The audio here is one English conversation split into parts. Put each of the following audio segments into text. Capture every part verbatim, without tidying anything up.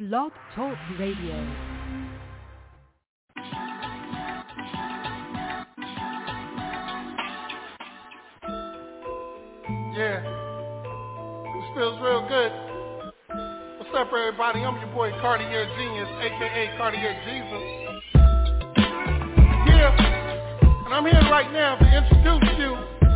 Blog Talk Radio. Yeah, this feels real good. What's up, everybody? I'm your boy Cartier Genius, aka Cartier Jesus. Yeah, and I'm here right now to introduce you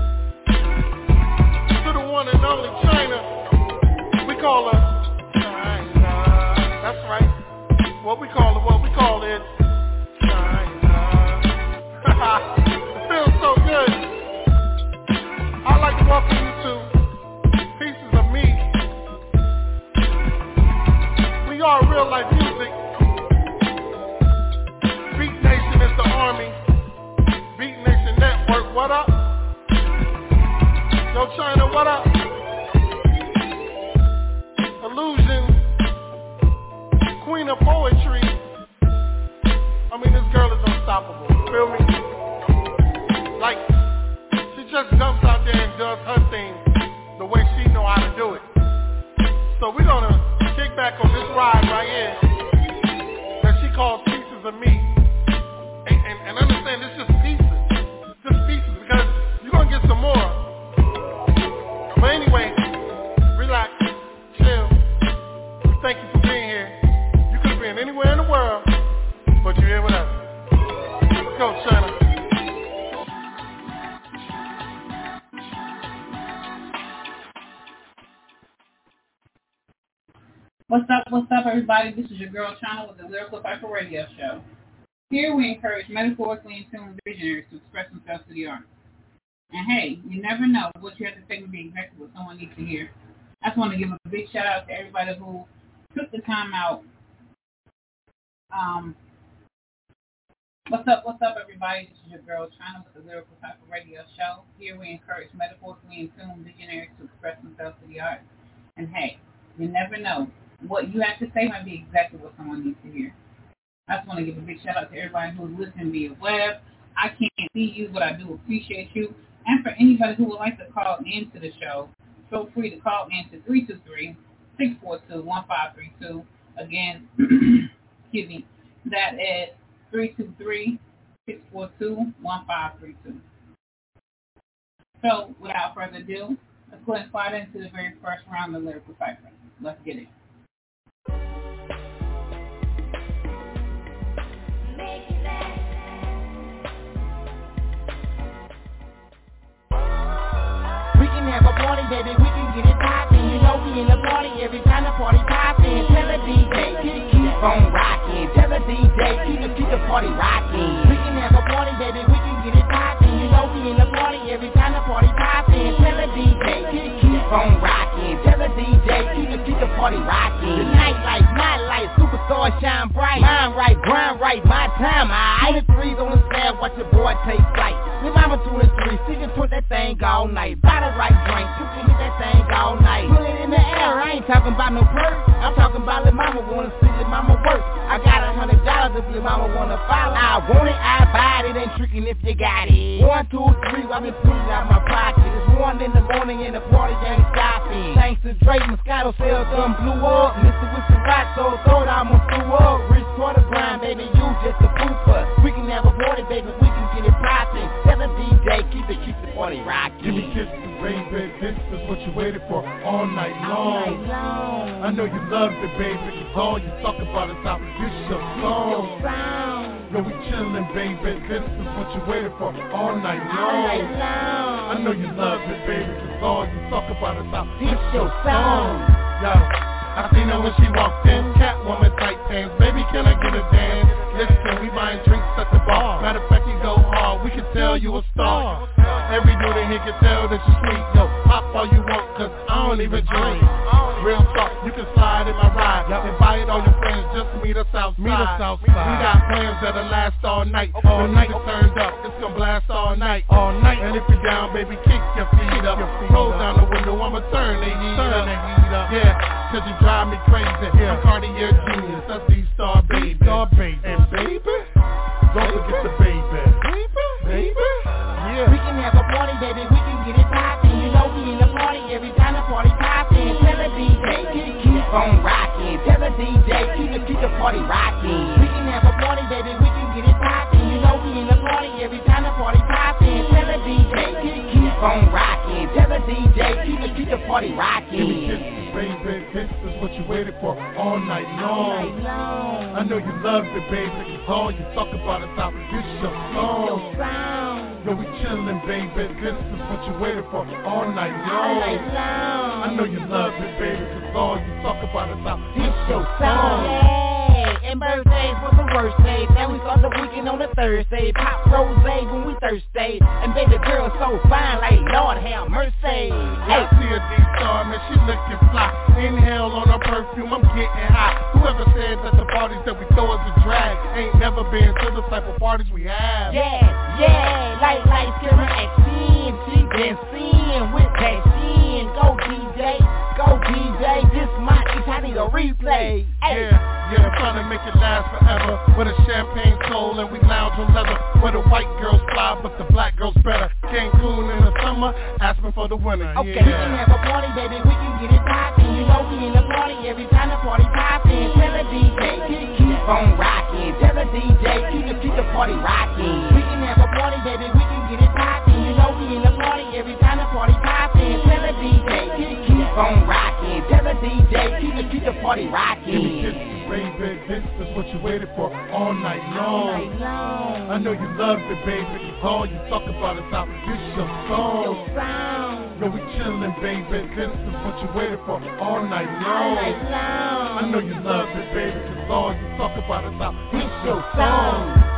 to the one and only China. We call her China. That's right. What we call her, what we call it, China. It feels so good. I'd like to welcome you to Pieces of Me. We are real life music. Beat Nation is the army. Beat Nation Network, what up? Yo, China, what up? Illusion, Queen of Poetry. I mean, this girl is unstoppable. You feel me? Like, she just jumps out there and does her thing the way she know how to do it. So we're gonna kick back on this ride right here that she calls Pieces of Me. And, and, and understand, it's just pieces. Just pieces, because you're gonna get some more. But anyway, relax, chill. We thank you for being here. You could have been anywhere in the world, but you're here with us. Let's go, China. What's up, what's up, everybody? This is your girl, China, with the Lyrical Cypher Radio Show. Here we encourage metaphorically in tune visionaries to express themselves to the art. And hey, you never know what you have to say to be exactly what someone needs to hear. I just want to give a big shout out to everybody who took the time out. Um, what's up, what's up, everybody? This is your girl, China, with the Lyrical Cypher Radio Show. Here we encourage metaphorically in tune visionaries to express themselves to the art. And hey, you never know. What you have to say might be exactly what someone needs to hear. I just want to give a big shout out to everybody who's listening via web. I can't see you, but I do appreciate you. And for anybody who would like to call into the show, feel free to call in to three two three, six four two, one five three two. Again, excuse me, that is three two three, six four two, one five three two. So, without further ado, let's go ahead and slide into the very first round of Lyrical Cypher. Let's get it. We can have a party, baby, we can get it poppin'. You know we in the party every time the party poppin'. Tell the D J, keep, keep on rockin'. Tell the D J, keep the, keep the party rockin'. We can have a party, baby, we can get it poppin'. You know we in the party every time the party poppin'. Tell the D J, keep, keep on rockin'. Tell the D J, keep the, keep the party rockin'. The night light, my light, superstar shine bright. Mind right, grind right, my time, I the threes on the slab, watch your boy take flight. With mama two and three, she can put that thing all night. Buy the right drink, you can hit that thing all night. Put it in the air, I ain't talking about no purse. I'm talking about the mama wanna see the mama work. I got a hundred dollars if your mama wanna follow. I want it, I buy it, it ain't tricking if you got it. One, two, three, I've been pulling out my pocket. It's one in the morning and the party ain't stopping. Thanks to Drake, Moscato sales done blew up. Mister with some rock, so throw it, I'ma screw up. Rich quarter grind, baby, you just a pooper. We can have a party, baby, we can get it poppin'. Tell the D J, keep it, keep the party rockin'. Give me kisses, baby, this is what you waited for all night long. All night long. I know you love it, baby, cause all you talk about is how this your song. No, we chillin', baby, this is what you waited for all night long. All night long. I know you love it, baby, cause all you talk about is how this your song. Yo, I seen her when she walked in, Catwoman tight pants. Baby, can I get a dance? Listen, we buying drinks at the bar. Matter of fact, you go hard, we can tell you a star. Every dude in here can tell that you sweet. Yo, pop all you want, cause I don't even drink. Real talk, you can slide in my ride. Invite all your friends, just meet us outside. Meet us outside. We got plans that'll last all night. All night it turned up, it's gonna blast all night. All night, and if you're down, baby, kick your feet up. Roll down the window, I'ma turn the heat up. Yeah, cause you drive me crazy. I'm Cartier Genius, that's D-Star baby. And baby, don't forget the baby. Baby, baby, yeah. We can have a party, baby, we can get it poppin'. You know we in the party every time the party poppin'. Tell the D J, keep, keep on rockin'. Tell the D J, keep the, keep the party rocking. We can have a party, baby, we can get it poppin'. You know we in the party every time the party poppin'. Tell the D J, keep, keep on rockin'. Tell the D J, keep the, keep the party rockin'. Give me kisses, baby, this is what you waited for all night long. All night long. I know you love it, baby, cause all you talk about is how it's your song. Your sound. Yo, we chillin', baby, this is what you waited for all night long. All night long. I know you love it, baby, cause all you talk about is how It's it's your your song. song. Yeah, and birthdays was the worst day. Now we start the weekend on a Thursday. Pop rose when we thirsty. And baby girl so fine, like Lord have mercy. I see a D-star, man, she looking fly. Inhale on her perfume, I'm getting hot. Whoever said that the parties that we throw is a drag ain't never been to the type of parties we have. Yeah, yeah, like like Karen Axine. She been seen with that shin. Go D J, go D J. This my itch, I need a replay. Ay. Yeah, yeah, I'm trying to make it last forever. With a champagne soul and we lounge on leather. Where the white girls fly, but the black girls better. Cancun in the summer, Aspen for the winter. Okay, yeah. we can have a party, baby, we can get it poppin'. You know we in the party every time the party poppin'. Tell the D J, keep, keep on rockin'. Tell the D J, keep the, keep the party rockin'. We can have a party, baby, we can get it poppin'. You know we in the party every time the party poppin'. Tell the D J, keep, keep on rockin'. Tell the D J, keep the, keep the party rockin'. Give me kisses, baby, this is what you waited for all night long. All night long. I know you love it, baby, cause all you talk about is how it's your song. Your sound. Yo, we chillin', baby, this is what you waited for all night All long. night long. I know you love it, baby, cause all you talk about is how It's it's your your song. song.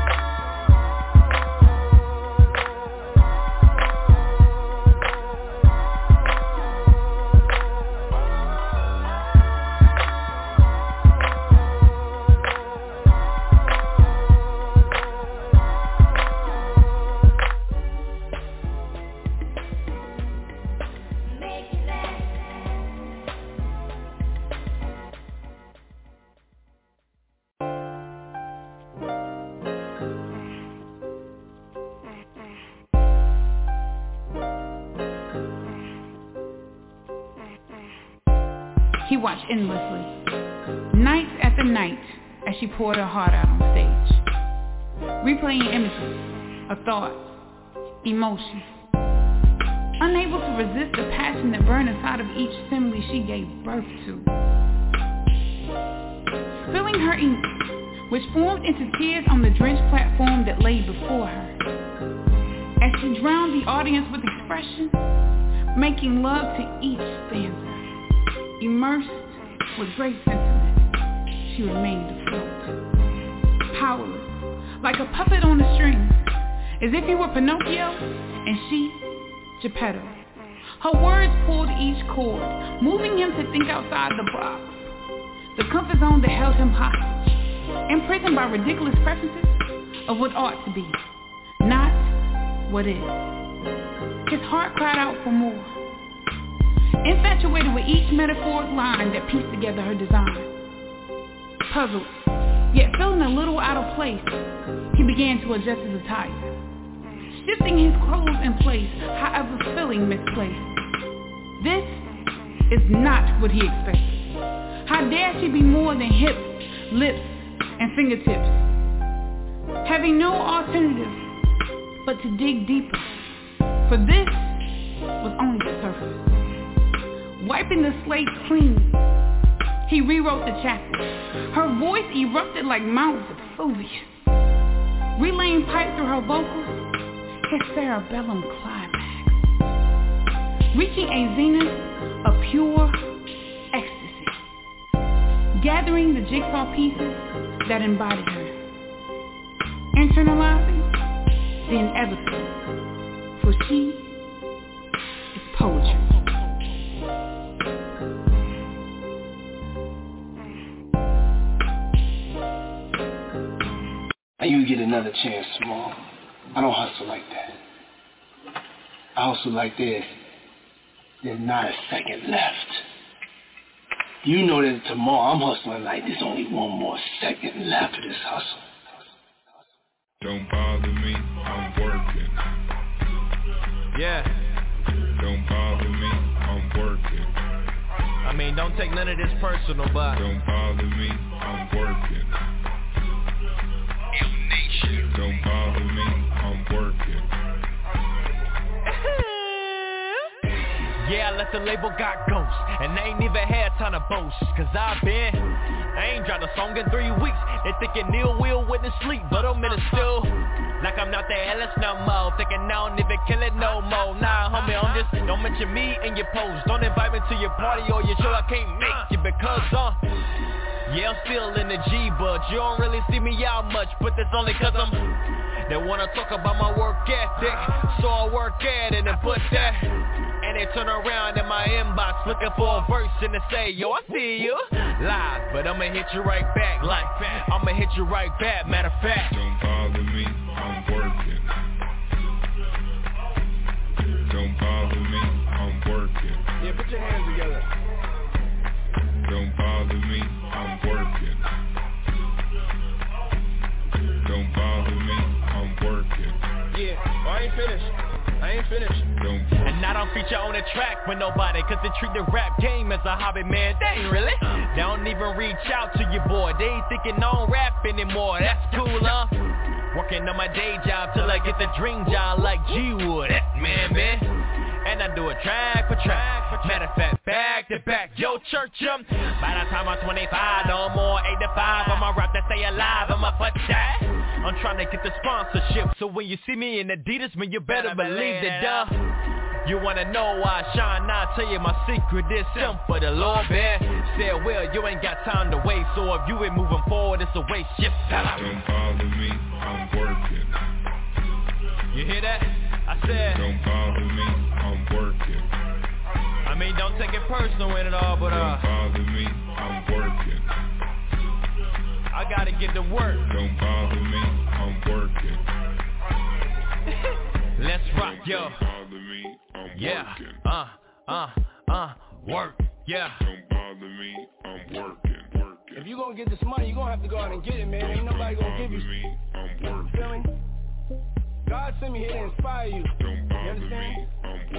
He watched endlessly, night after night, as she poured her heart out on stage, replaying images of thoughts, emotions, unable to resist the passion that burned inside of each assembly she gave birth to. Spilling her ink, which formed into tears on the drenched platform that lay before her, as she drowned the audience with expression, making love to each stanza. Immersed with great sentiment, she remained afloat, powerless, like a puppet on a string, as if he were Pinocchio and she, Geppetto. Her words pulled each chord, moving him to think outside the box, the comfort zone that held him hostage, imprisoned by ridiculous preferences of what ought to be, not what is. His heart cried out for more, infatuated with each metaphoric line that pieced together her design. Puzzled, yet feeling a little out of place, he began to adjust his attire, shifting his clothes in place, however feeling misplaced. This is not what he expected. How dare she be more than hips, lips, and fingertips? Having no alternative but to dig deeper, for this was only the surface. Wiping the slate clean, he rewrote the chapter. Her voice erupted like Mount Vesuvius, relaying pipe through her vocals, his cerebellum climax, reaching a zenith of pure ecstasy, gathering the jigsaw pieces that embodied her, internalizing the inevitable, for she is poetry. You get another chance tomorrow. I don't hustle like that. I hustle like this. There's not a second left. You know that tomorrow I'm hustling like there's only one more second left of this hustle. Don't bother me, I'm working. Yeah. Don't bother me, I'm working. I mean, don't take none of this personal, but don't bother me, I'm working. Don't bother me, I'm working. Yeah, I let the label got ghost, and I ain't even had time to boast. Cause I've been, I ain't dropped a song in three weeks. They thinking Neil will witness sleep, but I'm in it still. Like I'm not the Ellis no more. Thinking I don't even kill it no more. Nah, homie, I'm just, don't mention me in your post. Don't invite me to your party or your show, I can't make it because, uh yeah, I'm still in the G, but you don't really see me out much. But that's only cause I'm, they wanna talk about my work ethic, so I work at it and put that. And they turn around in my inbox looking for a verse and they say, yo, I see you live, but I'ma hit you right back. Like, I'ma hit you right back, matter of fact. Don't bother me, I'm working. Don't bother me, I'm working. Yeah, put your hands together. Don't bother me, I'm working. Don't bother me, I'm working. Yeah, well, I ain't finished. I ain't finished. Don't and I don't feature on the track with nobody, cause they treat the rap game as a hobby, man. They ain't really. They don't even reach out to your boy. They ain't thinking I don't rap anymore. That's cool, huh? Working on my day job till I get the dream job like G Wood. Man, man. And I do it track for track, for matter of fact, back to back. Yo, church, um, by the time I'm twenty-five, no more eight to five. I'ma rap that stay alive, I'ma put that. I'm trying to get the sponsorship, so when you see me in Adidas, man, you better believe that, duh. You wanna know why I shine, now I tell you my secret is simple. The Lord bear said, well, you ain't got time to waste, so if you ain't moving forward, it's a waste. Shit, don't bother me, I'm working. You hear that? I said, don't bother me, I'm working. I mean, don't take it personal in it all, but uh, don't bother me, I'm working. I gotta get to work. Don't bother me, I'm working. Let's rock, yo. Don't bother me, I'm yeah. working. Uh, uh, uh, work, yeah. Don't bother me, I'm working, working. If you gonna get this money, you gonna have to go out and get it, man. Don't Ain't nobody gonna give you. Me, I'm working. Feel me? God sent me here to inspire you. Don't bother you understand? me, I'm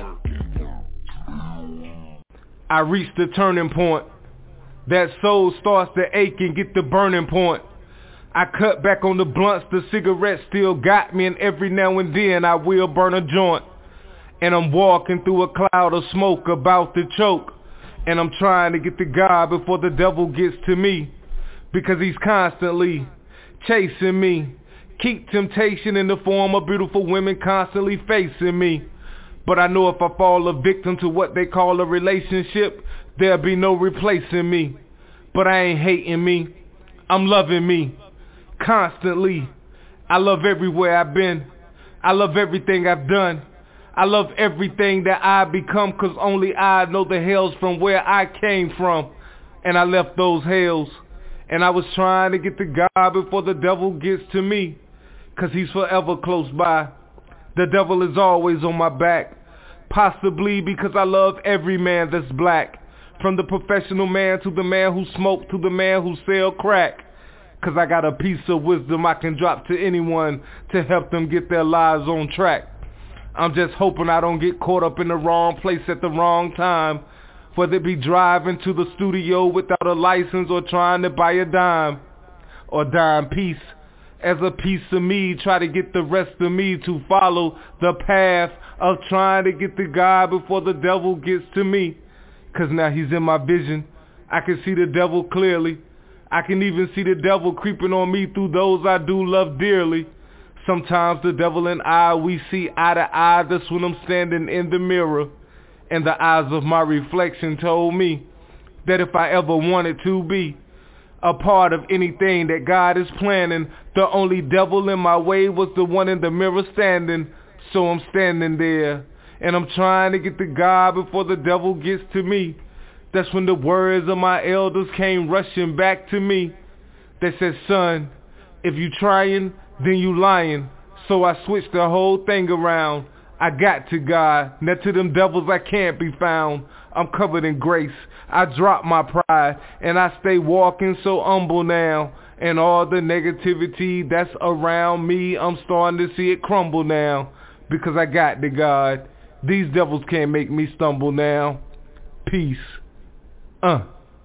working. I reached the turning point. That soul starts to ache and get the burning point. I cut back on the blunts, the cigarette still got me, and every now and then I will burn a joint. And I'm walking through a cloud of smoke about to choke. And I'm trying to get to God before the devil gets to me, because he's constantly chasing me. Keep temptation in the form of beautiful women constantly facing me. But I know if I fall a victim to what they call a relationship, there'll be no replacing me. But I ain't hating me, I'm loving me constantly. I love everywhere I've been. I love everything I've done. I love everything that I've become, cause only I know the hells from where I came from. And I left those hells, and I was trying to get to God before the devil gets to me, cause he's forever close by. The devil is always on my back, possibly because I love every man that's black. From the professional man to the man who smoke to the man who sell crack. Cause I got a piece of wisdom I can drop to anyone to help them get their lives on track. I'm just hoping I don't get caught up in the wrong place at the wrong time. Whether it be driving to the studio without a license or trying to buy a dime or dime piece. As a piece of me, try to get the rest of me to follow the path of trying to get to God before the devil gets to me. Cause now he's in my vision. I can see the devil clearly. I can even see the devil creeping on me through those I do love dearly. Sometimes the devil and I, we see eye to eye. That's when I'm standing in the mirror, and the eyes of my reflection told me that if I ever wanted to be a part of anything that God is planning, the only devil in my way was the one in the mirror standing. So I'm standing there, and I'm trying to get to God before the devil gets to me. That's when the words of my elders came rushing back to me. They said, son, if you trying, then you lying. So I switched the whole thing around. I got to God. Now to them devils I can't be found. I'm covered in grace. I drop my pride, and I stay walking so humble now. And all the negativity that's around me, I'm starting to see it crumble now. Because I got to God. These devils can't make me stumble now. Peace. Uh.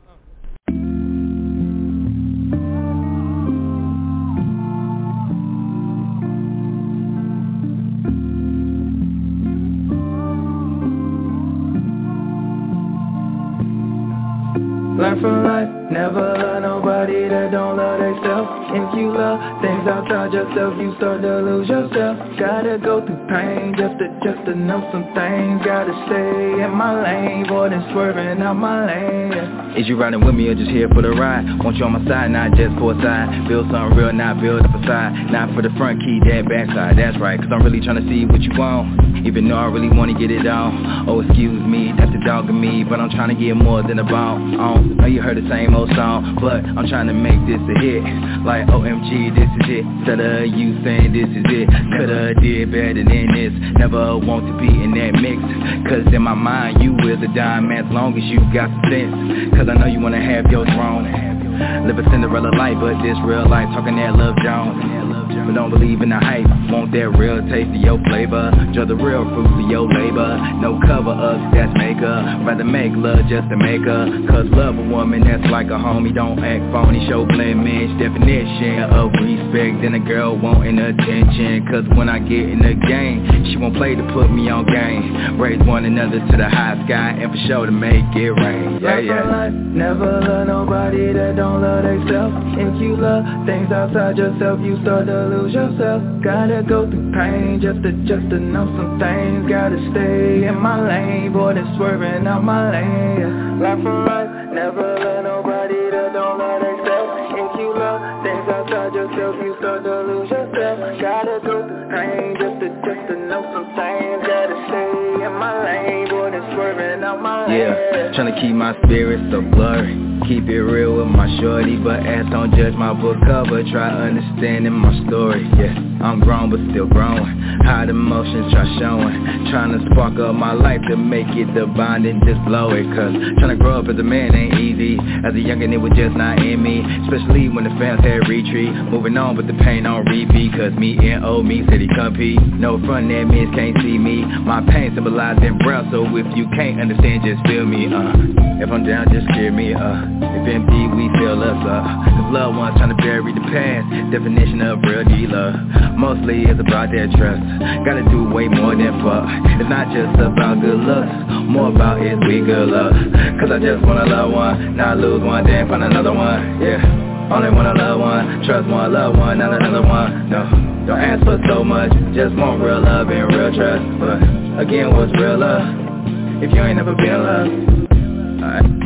Learn from life, never love nobody that don't love themselves. If you love things outside yourself, you start to lose yourself. Gotta go through pain just to, just to know some things. Gotta stay in my lane, boy, than swerving out my lane, yeah. Is you riding with me or just here for the ride? Want you on my side, not just for a side. Build something real, not build up a side. Not for the front key, that backside, that's right. Cause I'm really trying to see what you want, even though I really wanna get it on. Oh, excuse me, that's the dog in me, but I'm trying to get more than a bone. Oh, know you heard the same old song, but I'm trying to make this a hit. Like O M G, this is it. Instead of you saying this is it, coulda did better than this. Never want to be in that mix, cause in my mind you is a dime as long as you got some sense. Cause I know you wanna have your throne, live a Cinderella life, but this real life talking that Love Jones. But don't believe in the hype, want that real taste of your flavor. Enjoy the real fruits of your labor. No cover ups, that's maker. Rather make love just to make her. Cause love a woman that's like a homie. Don't act phony, show blemish. Definition of respect, then a girl wanting attention. Cause when I get in the game, she won't play to put me on game. Raise one another to the high sky and for sure to make it rain. Yeah, yeah. Life, never love nobody that don't love themselves. If you love things outside yourself, you start to lose yourself. Gotta go through pain just to, just to know some things. Gotta stay in my lane, boy, than swerving out my lane, yeah. Life for life, never love nobody that don't love themselves. If you love things outside yourself, you start to lose yourself. Gotta go through pain just to, just to know some things. Gotta stay in my lane, boy, than swerving out my lane, yeah. Tryna keep my spirit so blurry, keep it real with my shorty, but ass don't judge my book cover. Try understanding my story, yeah. I'm grown but still growing, hide emotions try showing. Tryna spark up my life to make it the bond and just blow it. Cause tryna grow up as a man ain't easy. As a youngin' it was just not in me, especially when the fans had retreat. Moving on but the pain on repeat, cause me and old me said he compete. No front that means can't see me. My pain symbolized in brown, so if you can't understand just feel me, uh. If I'm down just scare me, uh. If empty we fill us up, cause loved ones tryna bury the past. Definition of real D-love, mostly it's about that trust. Gotta do way more than fuck. It's not just about good looks, more about is we good luck. Cause I just wanna love one, not lose one, then find another one, yeah. Only wanna love one, trust one, love one, not another one, no. Don't ask for so much, just want real love and real trust. But again, what's real love if you ain't never been loved? Alright.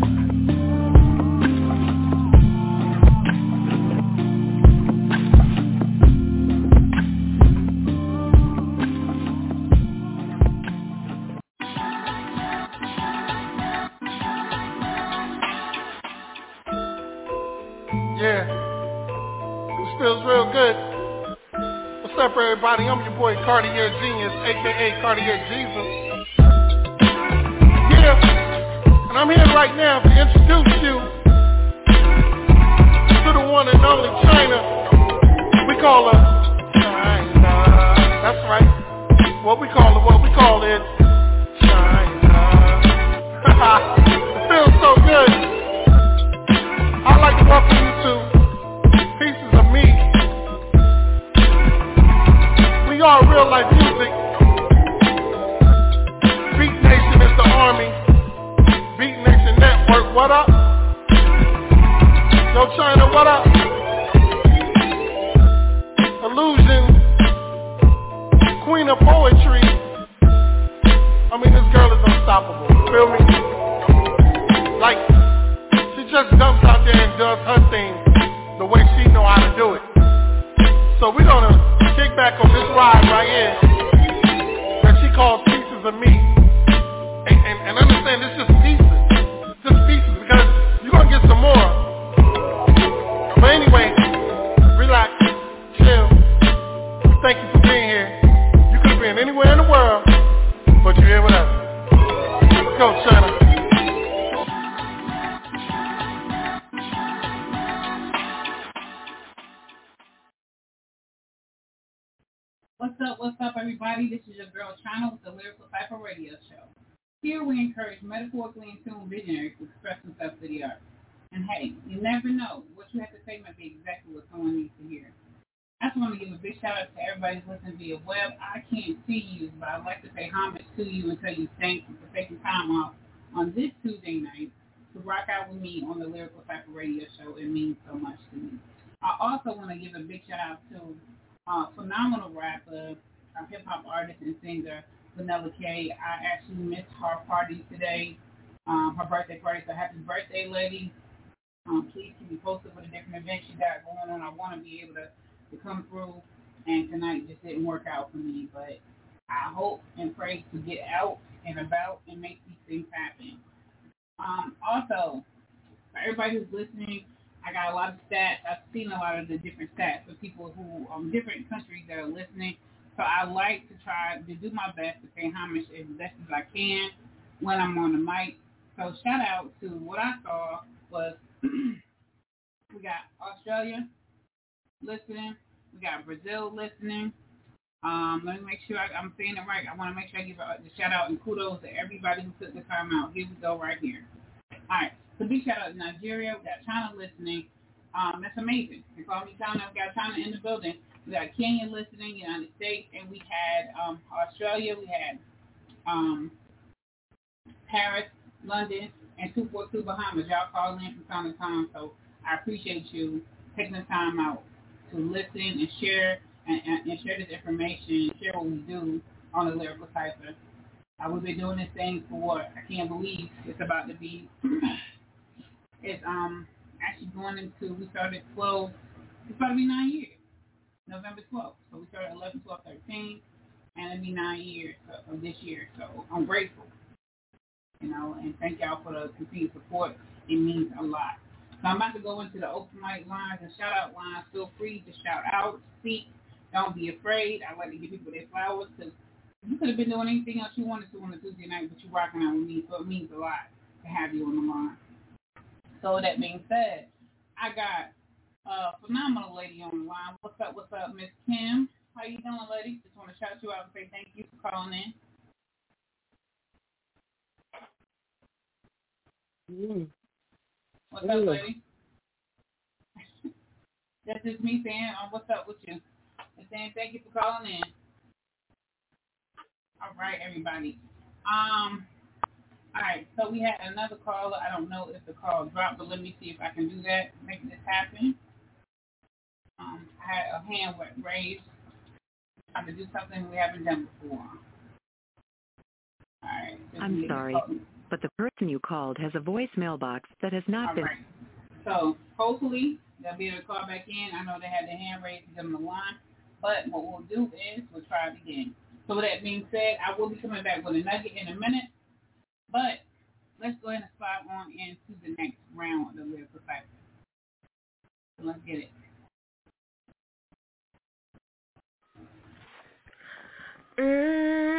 Everybody, I'm your boy Cartier Genius, aka Cartier Jesus. Yeah, and I'm here right now to introduce you to the one and only China. We call her China. That's right. What we call her, what we call it, China. It feels so good. I'd like to welcome you to Pieces of Me. We are real life music. Beat Nation is the army. Beat Nation Network, what up? Yo China, what up? Illusion, Queen of Poetry. I mean, this girl is unstoppable, you feel me? Like, she just jumps out there and does her thing the way she know how to do it. So we're gonna kick back on this ride right here that she calls Pieces of Me. And, and, and understand this is just pieces. Just pieces, because you're gonna get some more. But anyway, relax, chill. We thank you for being here. You could have been anywhere in the world, but you're here with us. Let's go, China. What's up, what's up, everybody? This is your girl China with the Lyrical Cypher Radio Show. Here we encourage metaphorically in tune visionaries to express themselves to the art. And hey, you never know. What you have to say might be exactly what someone needs to hear. I just want to give a big shout out to everybody who's listening via web. I can't see you, but I'd like to pay homage to you and tell you thank you for taking time off on this Tuesday night to rock out with me on the Lyrical Cypher Radio Show. It means so much to me. I also want to give a big shout out to uh, phenomenal rapper, uh, hip-hop artist and singer, Vanilla K. I actually missed her party today, um, her birthday party, so happy birthday, lady. Um, please keep me posted with the different events she got going on. I want to be able to, to come through, and tonight just didn't work out for me, but I hope and pray to get out and about and make these things happen. Um, also, for everybody who's listening, I got a lot of stats. I've seen a lot of the different stats of people who, um, different countries that are listening. So I like to try to do my best to pay homage as best as I can when I'm on the mic. So shout out to what I saw was we got Australia listening. We got Brazil listening. Um, let me make sure I, I'm saying it right. I want to make sure I give a, a shout out and kudos to everybody who took the time out. Here we go right here. All right. So big shout out to Nigeria. We got China listening. Um, that's amazing. They call me China. We got China in the building. We got Kenya listening, United States, and we had um, Australia. We had um, Paris, London, and two four two Bahamas. Y'all call in from time to time, so I appreciate you taking the time out to listen and share and, and, and share this information and share what we do on the Lyrical Cypher. Uh, we've been doing this thing for what? I can't believe it's about to be. It's um actually going into, we started twelve, it's about to be nine years, November twelfth. So we started eleven, twelve, thirteen, and it'll be nine years of this year. So I'm grateful, you know, and thank y'all for the continued support. It means a lot. So I'm about to go into the open mic lines and shout out lines. Feel free to shout out, speak. Don't be afraid. I like to give people their flowers because you could have been doing anything else you wanted to on a Tuesday night, but you're rocking out with me, so it means a lot to have you on the line. So that being said, I got a phenomenal lady on the line. What's up, what's up, Miss Kim? How you doing, lady? Just want to shout you out and say thank you for calling in. Mm. What's up, lady? That's just me saying, um, what's up with you? And saying thank you for calling in. All right, everybody. Um, all right, so we had another caller. I don't know if the call dropped, but let me see if I can do that, make this happen. Um, I had a hand raised, trying to do something we haven't done before. All right. I'm sorry, but the person you called has a voicemail box that has not all been... Right. So hopefully they'll be able to call back in. I know they had their hand raised to give them the line, but what we'll do is we'll try it again. So with that being said, I will be coming back with a nugget in a minute, but let's go ahead and slide on into the next round of the Lyrical Cypher. So let's get it. Mm,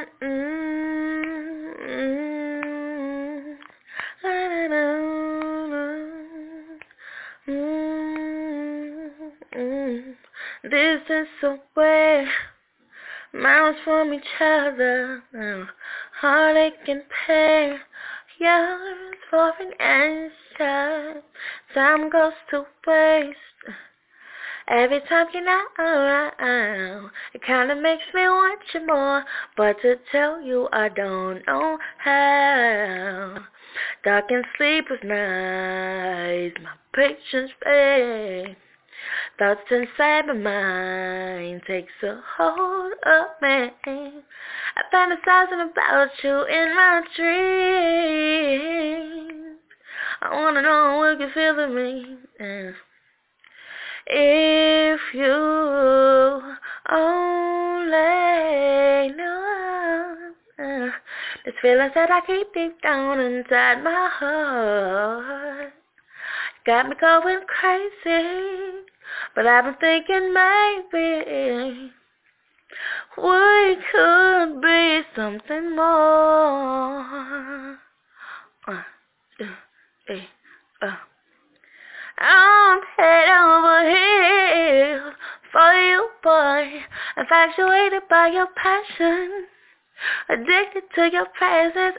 mm, mm, mm. This is so weird. Miles from each other, heartache and pain. Years for an answer. Time goes to waste. Every time you're not around, it kinda makes me want you more. But to tell you I don't know how. Dark and sleepless nights, my patience fades. Thoughts inside my mind takes a hold of me. I fantasizing about you in my dreams. I wanna know what you feel to me. Yeah. If you only knew uh, this feelings that I keep deep down inside my heart got me going crazy. But I've been thinking maybe we could be something more. Uh, uh, uh, uh. I'm head over heels for you, boy. Infatuated by your passion. Addicted to your presence,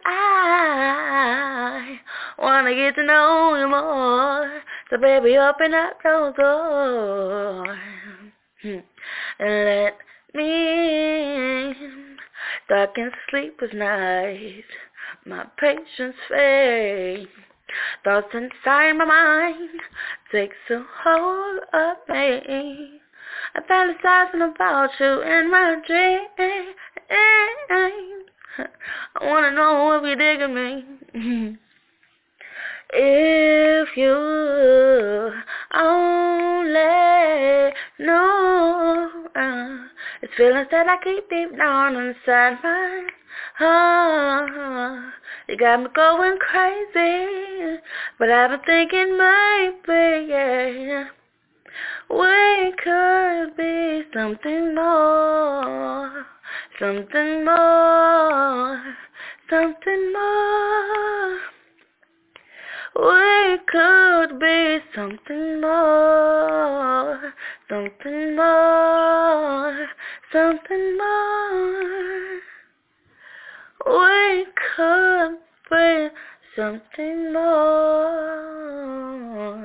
I wanna get to know you more. So baby, open up those doors and let me in. Dark and sleepless nights, my patience fades. Thoughts inside my mind takes a hold of me. I fantasizing about you in my dreams. I wanna know if you're digging me. If you only know, uh, it's feelings that I keep deep down inside my heart. You got me going crazy, but I've been thinking maybe, yeah, we could be something more, something more, something more. We could be something more, something more, something more. We could be something more.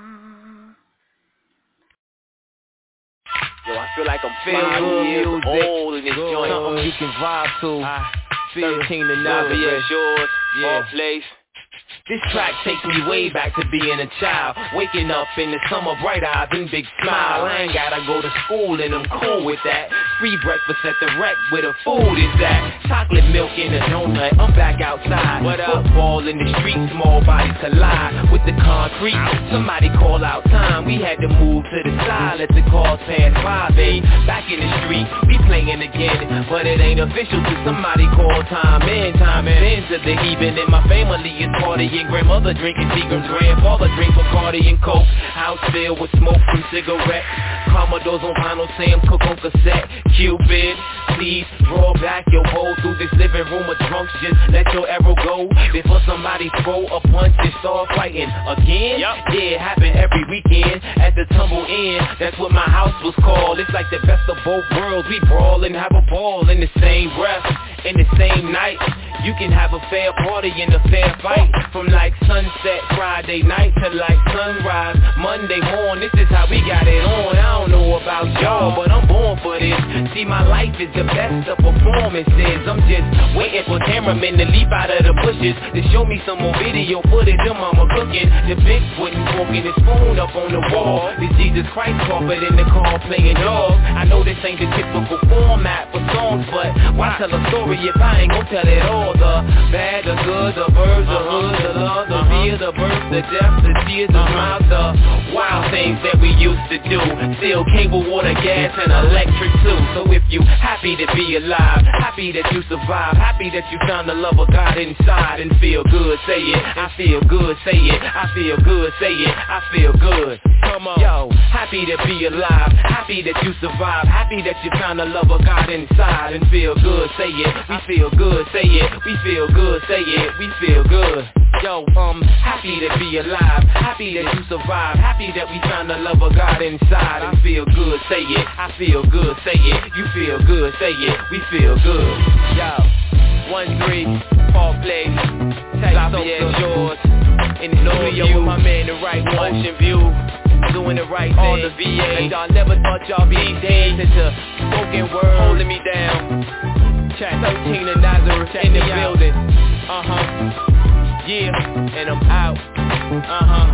Yo, I feel like I'm feel years old in this joint. Something you can vibe to. I feel thirteen to nine, yeah, yours, yeah. all place. This track takes me way back to being a child, waking up in the summer, bright eyes and big smile. I ain't gotta go to school and I'm cool with that. Free breakfast at the rec where the food is at. Chocolate milk in a donut, I'm back outside. What up? Football in the street, small bodies collide with the concrete. Somebody call out time, we had to move to the side, let the cars pass by. They back in the street, we playing again, but it ain't official till somebody call time in. Time in to the even, and my family is partying. Grandmother drinking Seagram's, grandfather drink Bacardi and Coke. House filled with smoke from cigarettes. Commodores on vinyl, Sam Cooke on cassette. Cupid, please draw back your hole through this living room of drunks. Just let your arrow go before somebody throw a punch and start fighting again. Yep. Yeah, it happen every weekend at the Tumble Inn. That's what my house was called. It's like the best of both worlds. We brawl and have a ball in the same breath, in the same night. You can have a fair party and a fair fight. From like sunset Friday night to like sunrise Monday morning. This is how we got it on. I don't know about y'all, but I'm born for this. See, my life is the best of performances. I'm just waiting for cameramen to leap out of the bushes to show me some more video footage of mama cooking. The Bigfoot and forking his spoon up on the wall. The Jesus Christ carpet in the car playing dogs. I know this ain't the typical format for songs, but why tell a story if I ain't gon' tell it all? The bad, the good, the birds, the hood, the love, the fear, the birth, the death, the tears, the smiles, the wild things that we used to do. Still cable, water, gas, and electric too. So if you happy to be alive, happy that you survive, happy that you found the love of God inside and feel good, say it. I feel good, say it. I feel good, say it. I feel good. Come on. Yo, happy to be alive, happy that you survive, happy that you found the love of God inside and feel good, say it. We feel good, say it. We feel good, say it. We feel good. Yo, um, happy to be alive, happy that you survive, happy that we found the love of God inside and feel good, say it. I feel good, say it. You feel good, say it. We feel good. Yo, one three, Paul Place, Lafayette Shores, in the studio with my man, the right one, Ocean View, doing the right thing. All the V A, and y'all never thought y'all be days into spoken word, holding me down. Chat thirteen and Nazareth in the building. Uh-huh. Yeah, and I'm out. Uh-huh.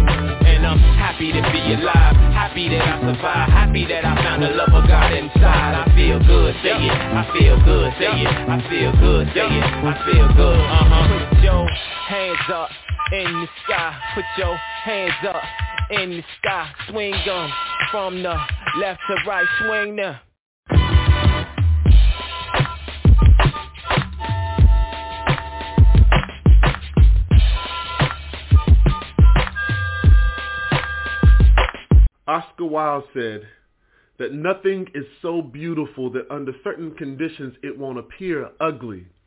And I'm happy to be alive, happy that I survived, happy that I found the love of God inside. I feel good, say it. I feel good, say it. I feel good, say it. I feel good. Uh-huh. Put your hands up in the sky. Put your hands up in the sky. Swing them from the left to right. Swing them. Oscar Wilde said that nothing is so beautiful that under certain conditions it won't appear ugly.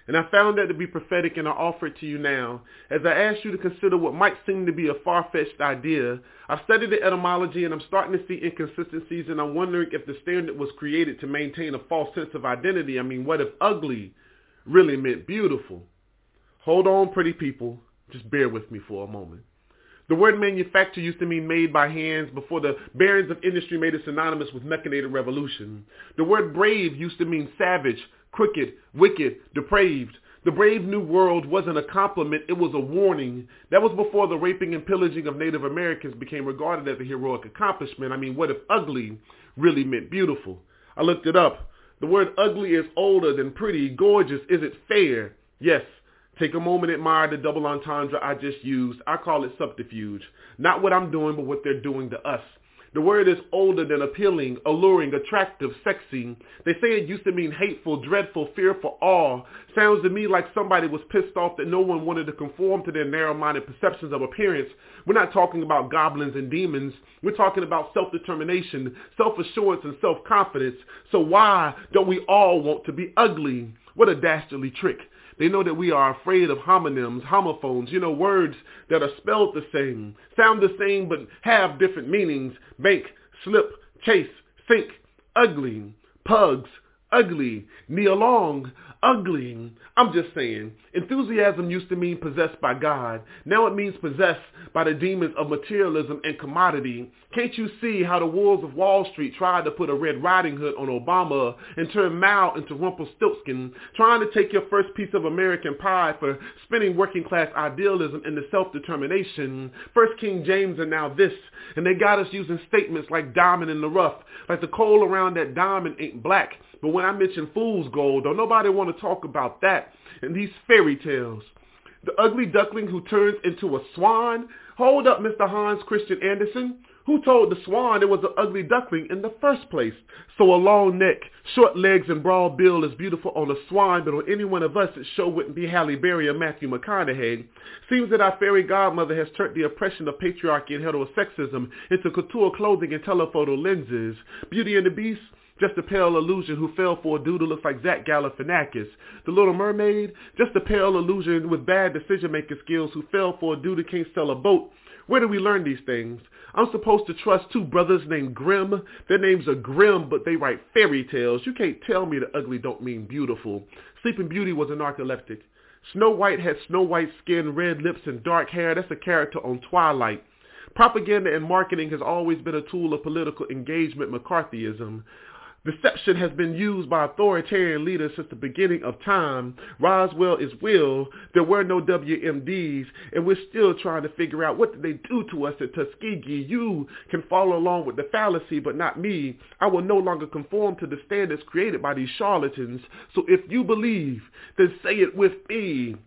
And I found that to be prophetic, and I offer it to you now. As I ask you to consider what might seem to be a far-fetched idea, I've studied the etymology, and I'm starting to see inconsistencies, and I'm wondering if the standard was created to maintain a false sense of identity. I mean, what if ugly really meant beautiful? Hold on, pretty people. Just bear with me for a moment. The word manufacture used to mean made by hands before the barons of industry made it synonymous with mechanated revolution. The word brave used to mean savage, crooked, wicked, depraved. The brave new world wasn't a compliment, it was a warning. That was before the raping and pillaging of Native Americans became regarded as a heroic accomplishment. I mean, what if ugly really meant beautiful? I looked it up. The word ugly is older than pretty. Gorgeous, is it fair? Yes. Take a moment, admire the double entendre I just used. I call it subterfuge. Not what I'm doing, but what they're doing to us. The word is older than appealing, alluring, attractive, sexy. They say it used to mean hateful, dreadful, fearful, awe. Sounds to me like somebody was pissed off that no one wanted to conform to their narrow-minded perceptions of appearance. We're not talking about goblins and demons. We're talking about self-determination, self-assurance, and self-confidence. So why don't we all want to be ugly? What a dastardly trick. They know that we are afraid of homonyms, homophones, you know, words that are spelled the same, sound the same, but have different meanings. Bank, slip, chase, sink, ugly, pugs, ugly, knee along, ugly. I'm just saying, enthusiasm used to mean possessed by God. Now it means possessed by the demons of materialism and commodity. Can't you see how the wolves of Wall Street tried to put a Red Riding Hood on Obama and turn Mao into Rumpelstiltskin, trying to take your first piece of American pie for spinning working class idealism into self-determination? First King James and now this, and they got us using statements like diamond in the rough, like the coal around that diamond ain't black. But when I mention fool's gold, don't nobody want to talk about that and these fairy tales. The ugly duckling who turns into a swan? Hold up, Mister Hans Christian Andersen. Who told the swan it was an ugly duckling in the first place? So a long neck, short legs, and broad bill is beautiful on a swan, but on any one of us it sure wouldn't be Halle Berry or Matthew McConaughey. Seems that our fairy godmother has turned the oppression of patriarchy and heterosexism into couture clothing and telephoto lenses. Beauty and the Beast? Just a pale illusion who fell for a dude who looks like Zach Galifianakis. The Little Mermaid? Just a pale illusion with bad decision-making skills who fell for a dude who can't sell a boat. Where do we learn these things? I'm supposed to trust two brothers named Grimm. Their names are Grimm, but they write fairy tales. You can't tell me that ugly don't mean beautiful. Sleeping Beauty was a narcoleptic. Snow White had snow white skin, red lips, and dark hair. That's a character on Twilight. Propaganda and marketing has always been a tool of political engagement, McCarthyism. Deception has been used by authoritarian leaders since the beginning of time. Roswell is Will. There were no W M Ds, and we're still trying to figure out what did they do to us at Tuskegee. You can follow along with the fallacy, but not me. I will no longer conform to the standards created by these charlatans. So if you believe, then say it with me.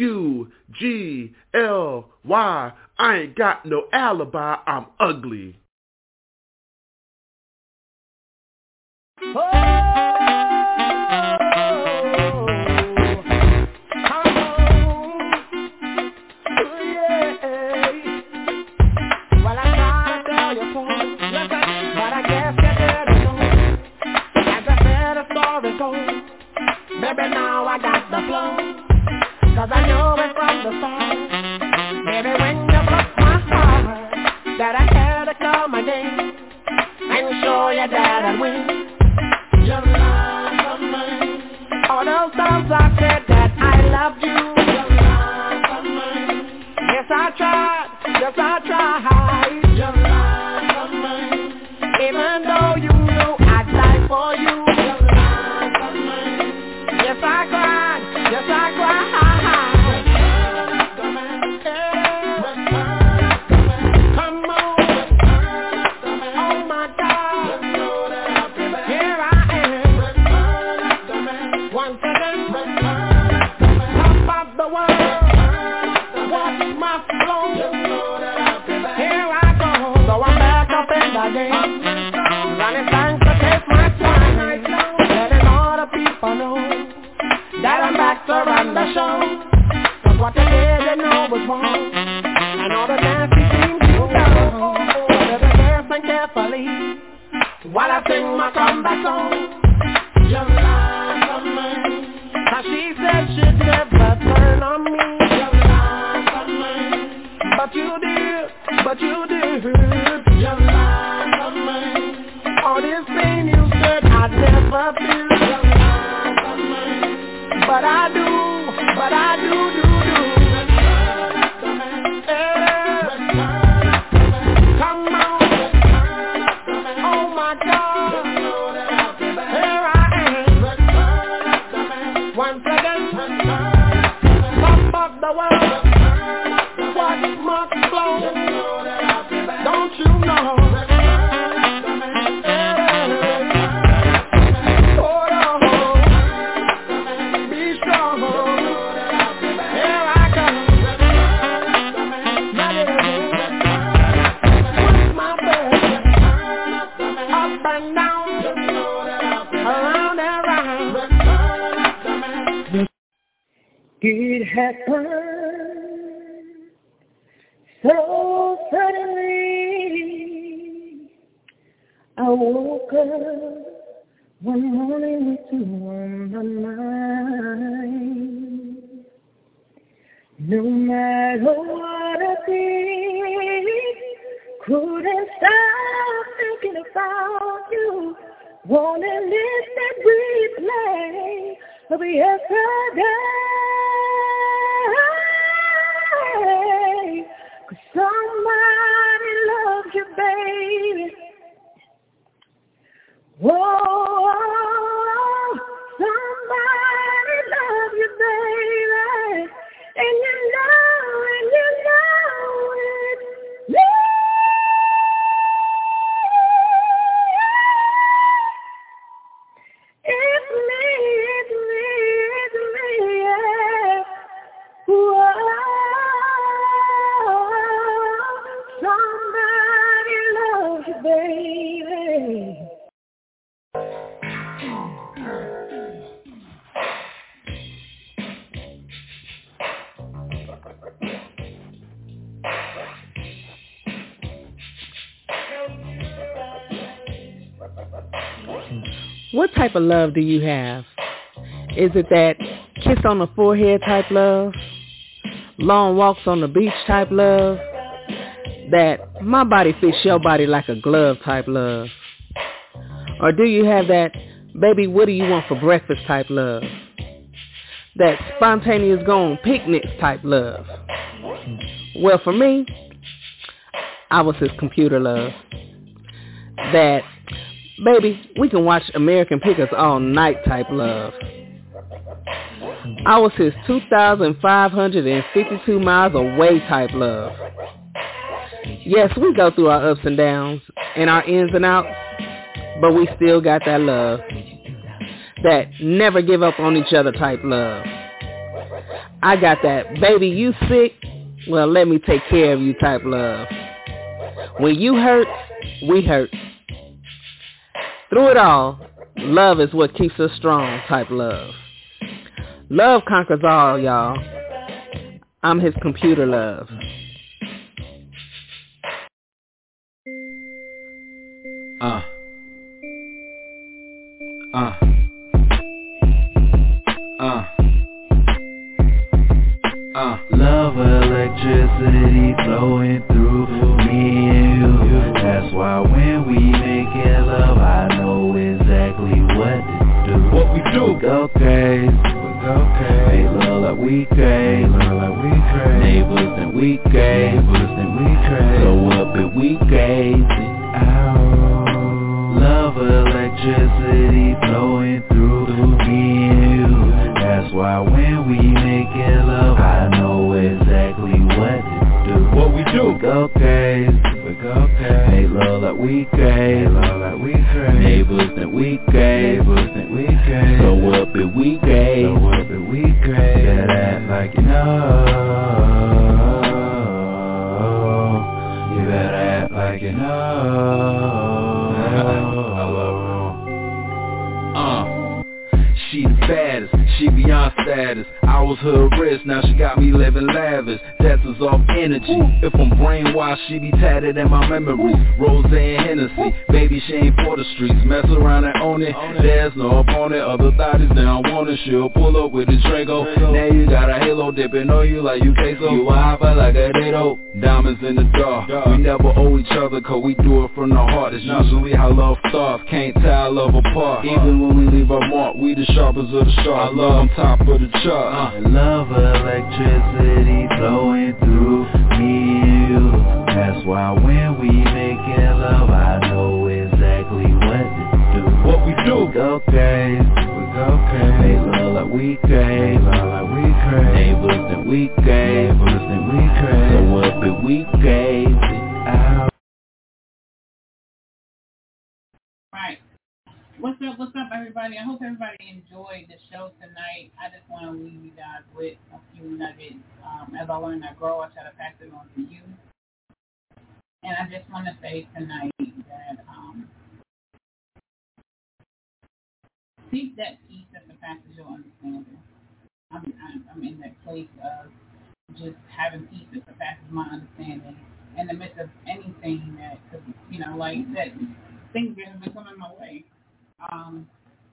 U G L Y. I ain't got no alibi. I'm ugly. Oh, oh, yeah. Well, I'm trying to tell you so, but I guess you didn't know. As I said, a story told. Baby, now I got the flow, cause I know it from the start. Baby, when you broke my heart, that I had to call my name and show you that I'd win. Your love of mine. All those times I said that I loved you. Your love of mine. Yes, I tried. Yes, I tried. Your love of mine. Even though you knew I'd die for you. Your love of mine. Yes, I cried. Yes, I cried. Running trying to take my time, letting all the people know that I'm back to run the show. Cause what they did they know was wrong, and all the nasty things you know. So better listen carefully while I sing my comeback song. Your love of mine. Cause she said she did. you did. You lied to me. All this pain you said I'd never feel. You lied to me. But I do, but I do, do, do. Yeah. Come on. Oh my God. Here I am. Once again. Top of the world. What must flow? Don't you know? It happened so suddenly. I woke up one morning with you on my mind. No matter what I did, couldn't stop thinking about you. Wanna live that replay of yesterday. Cause somebody loves you, baby. Whoa, somebody loves you, baby. And you know, and you know it. It's me, it's me, it's me, yeah. Whoa, somebody loves you, baby. What type of love do you have? Is it that kiss on the forehead type love? Long walks on the beach type love? That my body fits your body like a glove type love? Or do you have that baby what do you want for breakfast type love? That spontaneous going picnics type love? Well, for me, I was his computer love. That baby, we can watch American Pickers all night type love. I was his two thousand five hundred fifty-two miles away type love. Yes, we go through our ups and downs and our ins and outs, but we still got that love. That never give up on each other type love. I got that baby you sick, well let me take care of you type love. When you hurt, we hurt. Through it all, love is what keeps us strong type love. Love conquers all, y'all. I'm his computer love. Uh. Uh. Uh. Uh. Love electricity flowing through me and you. That's why when we make it love, I know exactly what to do. What we do? We go crazy. We go crazy. They love like we crazy. Love like we crazy. Neighbors and we crazy. Neighbors and we crazy. So up and we crazy. Ow. Love electricity flowing through me and you. That's why when we make it love, I know exactly what to do. What we do? We go crazy. We go crazy. They love like we crazy. Love like we crazy. Neighbors that we crazy. Neighbors that we crazy. So up and we crazy. So up and we crazy. Better act like you know. You better act like you know. Uh, she the baddest, she beyond status. I was her wrist, now she got me living lavish. That's us off energy. If I'm brainwashed, she be tatted in my memories. Rose and Hennessy. fantasy. Baby, she ain't for the streets, mess around and own it. There's no opponent, other thotties down want it. She'll pull up with a Draco. Now you got a halo dipping on you like you queso. You a hopper like a Dado. Diamonds in the dark. We never owe each other cause we do it from the heart. It's usually how love starts. Can't tell love apart. Even when we leave our mark, we the sharpest of the sharp. I love on top of the chart. Uh. Love electricity flowing through me and you. That's why when we making love, I know exactly what to do. What we do? We go crazy. We go crazy. They love like we crazy. They love like we crazy. Neighbors that we crazy. Neighbors that we crazy. So up if we crazy. Out. Right. What's up, what's up, everybody? I hope everybody enjoyed the show tonight. I just want to leave you guys with a few nuggets. Um, as I learn and grow, I try to pass it on to you. And I just want to say tonight that um, seek that peace that surpasses your understanding. I'm, I'm, I'm in that place of just having peace that surpasses my understanding in the midst of anything that, you know, like that things that have been coming my way. Um,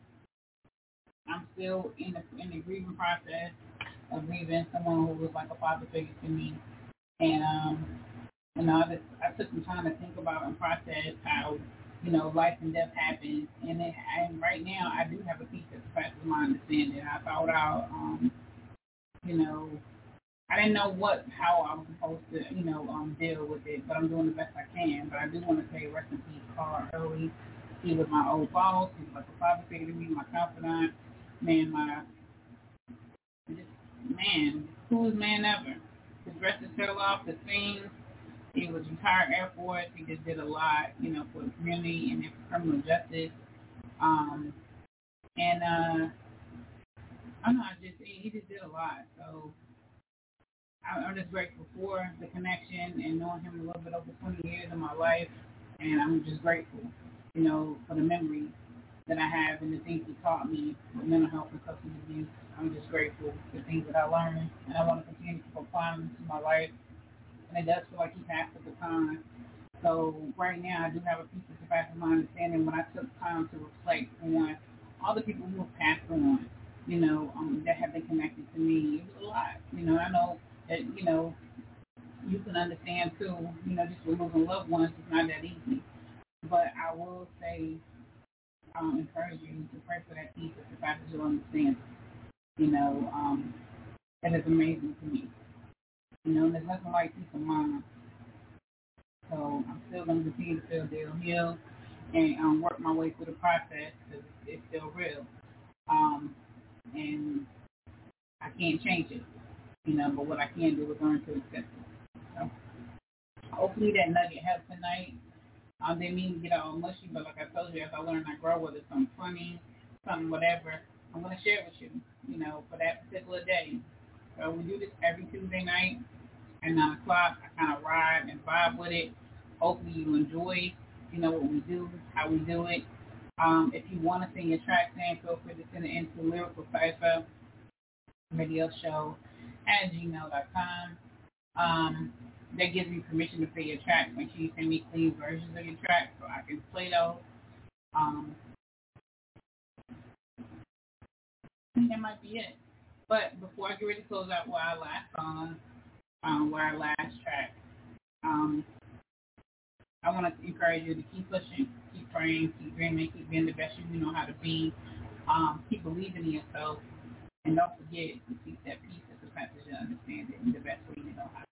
I'm still in the in the grieving process of grieving someone who was like a father figure to me, and um, you know, I, just, I took some time to think about and process how, you know, life and death happens, and it, and right now I do have a piece that surpasses my understanding. I thought out, um, you know, I didn't know what how I was supposed to, you know, um, deal with it, but I'm doing the best I can. But I do want to say rest in peace, Carl Early. He was my old boss. He was like a father figure to me, my confidant, man, my, just, man, coolest man ever. His dress is fell off, the scenes. He was retired Air Force. He just did a lot, you know, for the community and for criminal justice. Um, and, uh, I don't know, I just, he just did a lot. So I'm just grateful for the connection and knowing him a little bit over twenty years of my life. And I'm just grateful, you know, for the memories that I have and the things he taught me with mental health and substance abuse. I'm just grateful for the things that I learned, and I want to continue to keep applying them to my life. And it does feel like he passed at the time. So right now, I do have a piece of surpasses my understanding when I took time to reflect on all the people who have passed on, you know, um, that have been connected to me. It was a lot. You know, I know that, you know, you can understand, too, you know, just with losing loved ones, it's not that easy. But I will say, um, encourage you to pray for that peace that surpasses your understanding. You know, um, that is amazing to me. You know, there's nothing like peace of mind. So I'm still going to continue to feel Dale Hill and um, work my way through the process because it's still real. Um, and I can't change it, you know, but what I can do is learn to accept it. So hopefully that nugget helped tonight. I didn't mean to get all mushy, but like I told you, as I learn, I grow, whether it's something funny, something whatever, I'm going to share it with you, you know, for that particular day. So we do this every Tuesday night at nine o'clock. I kind of ride and vibe with it. Hopefully you enjoy, you know, what we do, how we do it. Um, if you want to send your tracks in, feel free to send it into Lyrical Cipher Radio Show at gmail dot com. Um, that gives me permission to play your tracks. Make sure you send me clean versions of your tracks so I can play those. Um, I think that might be it. But before I get ready to close out with our last song, um, with our last track, um, I want to encourage you to keep pushing, keep praying, keep dreaming, keep being the best you know how to be. Um, keep believing in yourself, and don't forget to seek that peace that surpasses your understanding the best way you know how.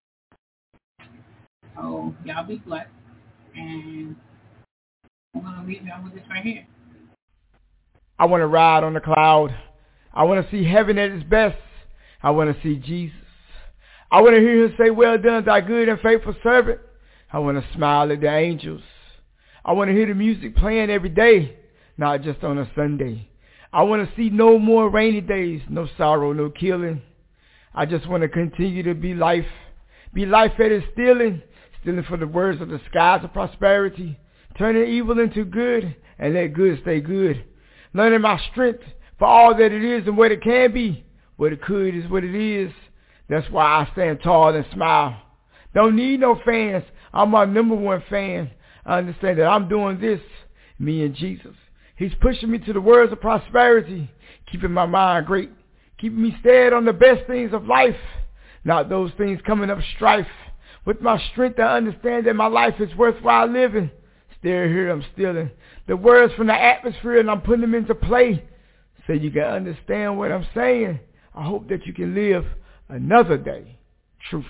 So y'all be blessed, and I'm gonna leave y'all with this right here. I want to ride on the cloud. I want to see heaven at its best. I want to see Jesus. I want to hear him say, well done, thy good and faithful servant. I want to smile at the angels. I want to hear the music playing every day, not just on a Sunday. I want to see no more rainy days, no sorrow, no killing. I just want to continue to be life, be life that is stealing, stealing for the words of the skies of prosperity, turning evil into good and let good stay good. Learning my strength for all that it is and what it can be. What it could is what it is. That's why I stand tall and smile. Don't need no fans. I'm my number one fan. I understand that I'm doing this, me and Jesus. He's pushing me to the words of prosperity, keeping my mind great, keeping me stead on the best things of life, not those things coming up strife. With my strength, I understand that my life is worthwhile living. Still here, I'm stealing the words from the atmosphere, and I'm putting them into play so you can understand what I'm saying. I hope that you can live another day. Truth.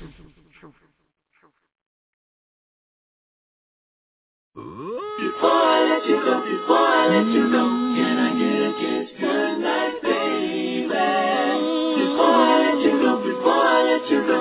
Before I let you go, before I let you go, can I get a kiss tonight, baby? Before I let you go, before I let you go,